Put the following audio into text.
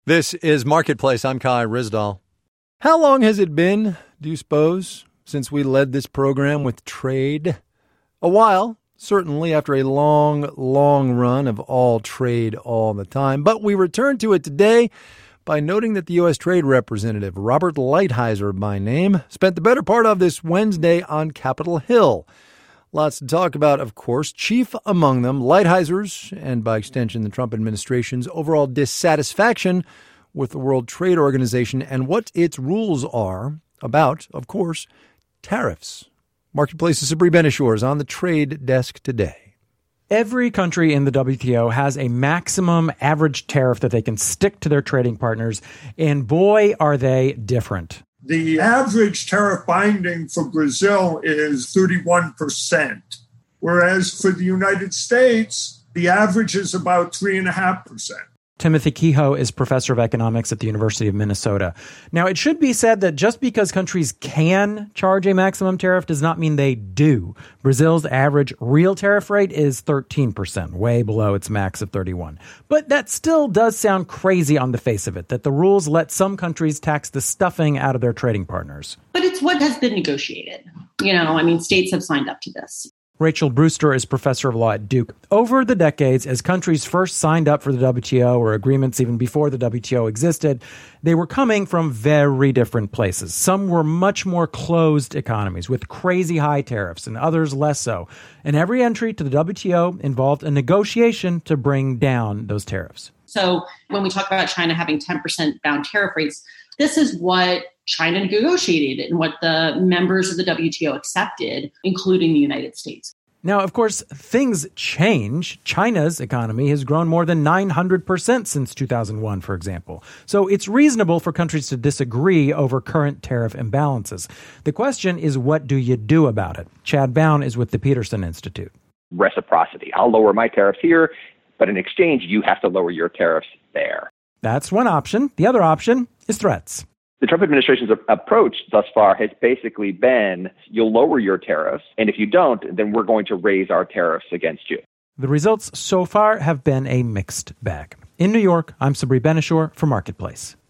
This is Marketplace. I'm Kai Ryssdal. How long has it been, do you suppose, since we led this program with trade? A while, certainly, after a long run of all trade all the time. But we return to it today by noting that the U.S. Trade Representative, Robert Lighthizer by name, spent the better part of this Wednesday on Capitol Hill. Lots to talk about, of course. Chief among them, Lighthizer's, and by extension the Trump administration's overall dissatisfaction with the World Trade Organization and what its rules are about, of course, tariffs. Marketplace's Sabri Ben-Achour is on the trade desk today. Every country in the WTO has a maximum average tariff that they can stick to their trading partners, and boy, are they different. The average tariff binding for Brazil is 31%, whereas for the United States, the average is about 3.5%. Timothy Kehoe is professor of economics at the University of Minnesota. Now, it should be said that just because countries can charge a maximum tariff does not mean they do. Brazil's average real tariff rate is 13%, way below its max of 31%. But that still does sound crazy on the face of it, that the rules let some countries tax the stuffing out of their trading partners. But it's what has been negotiated. States have signed up to this. Rachel Brewster is professor of law at Duke. Over the decades, as countries first signed up for the WTO, or agreements even before the WTO existed, they were coming from very different places. Some were much more closed economies with crazy high tariffs, and others less so. And every entry to the WTO involved a negotiation to bring down those tariffs. So when we talk about China having 10% bound tariff rates, this is what China negotiated and what the members of the WTO accepted, including the United States. Now, of course, things change. China's economy has grown more than 900% since 2001, for example. So it's reasonable for countries to disagree over current tariff imbalances. The question is, what do you do about it? Chad Bown is with the Peterson Institute. Reciprocity. I'll lower my tariffs here, but in exchange, you have to lower your tariffs there. That's one option. The other option is threats. The Trump administration's approach thus far has basically been, you'll lower your tariffs, and if you don't, then we're going to raise our tariffs against you. The results so far have been a mixed bag. In New York, I'm Sabri Ben-Achour for Marketplace.